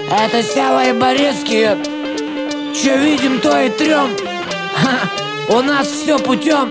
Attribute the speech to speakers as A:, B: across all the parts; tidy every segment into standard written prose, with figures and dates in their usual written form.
A: Это Сява и Борецкий. Че видим, то и трем. У нас все путем.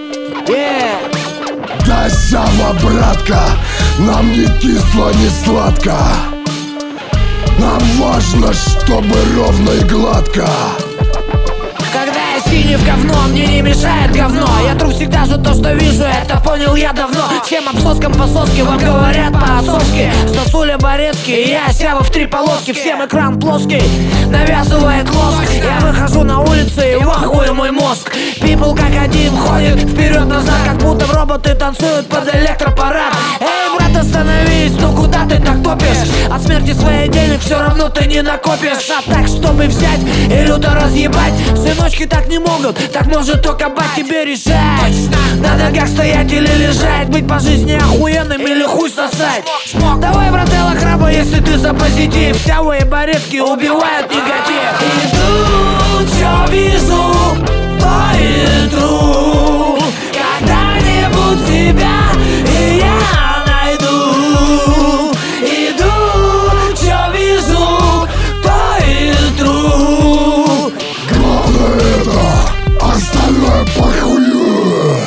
B: Да, Сява, братка, нам не кисло, не сладко. Нам важно, чтобы ровно и гладко.
A: Когда я синий в говно, мне не мешает говно. Я тру всегда за то, что вижу, это понял я давно. Всем обсоскам по-соски, вам говорят по-отцовски. Сосуля Борецкий, я Сява в 3 полоски. Всем экран плоский, навязывает лоск. Я выхожу на улицу и в ахуе мой мозг. People как один ходит вперед-назад, как будто роботы танцуют под электропарад. Эй, брат, остановись, ну куда ты так топишь? От смерти своих денег все равно ты не накопишь. А так, чтобы взять и люто разъебать, сыночки так не могут, так может только бать. Тебе решать, на ногах стоять или лежать, быть по жизни охуенным или хуй сосать. Давай, брателла, краба, если ты за позитив. Сява и Борецкий убивают негатив. Иду, чё вижу, то и тру. Когда-нибудь тебя и я найду. Иду, чё вижу, то и тру.
B: Главное это, остальное похую.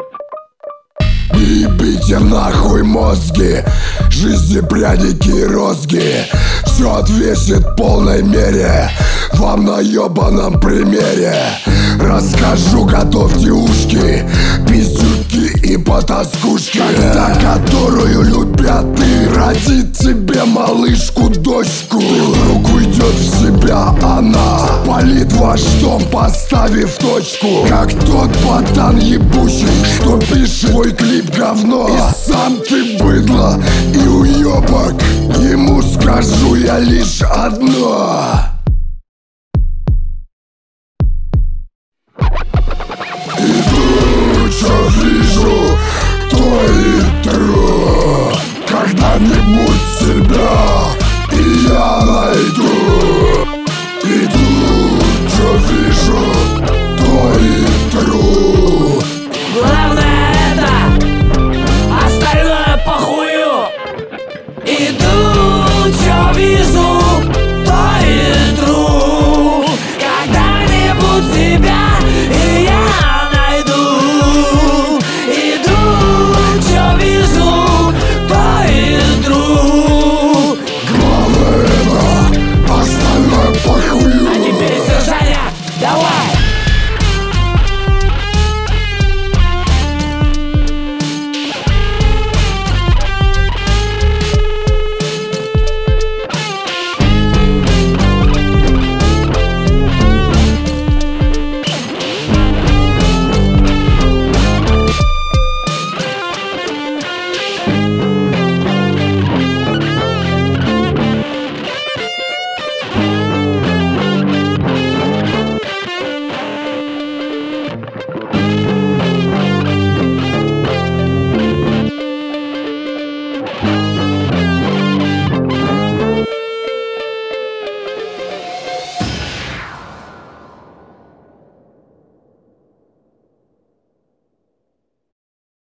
B: Не ебите нахуй мозги, жизни пряники и розги. Все отвесит в полной мере, вам на ебаном примере. Расскажу, готовьте ушки, пиздюки и потаскушки. Когда которую любят и родит тебе малышку, дочку. И вдруг уйдет в себя она, спалит ваш дом, поставив точку. Как тот пацан ебучий, что пишет твой клип говно. И сам ты быдло и уебок, ему скажу я лишь одно. Иду, что вижу, то и тру. Когда-нибудь себя и я найду. Иду, что вижу, то и тру.
A: Главное это, остальное похую. Иду, чё вижу.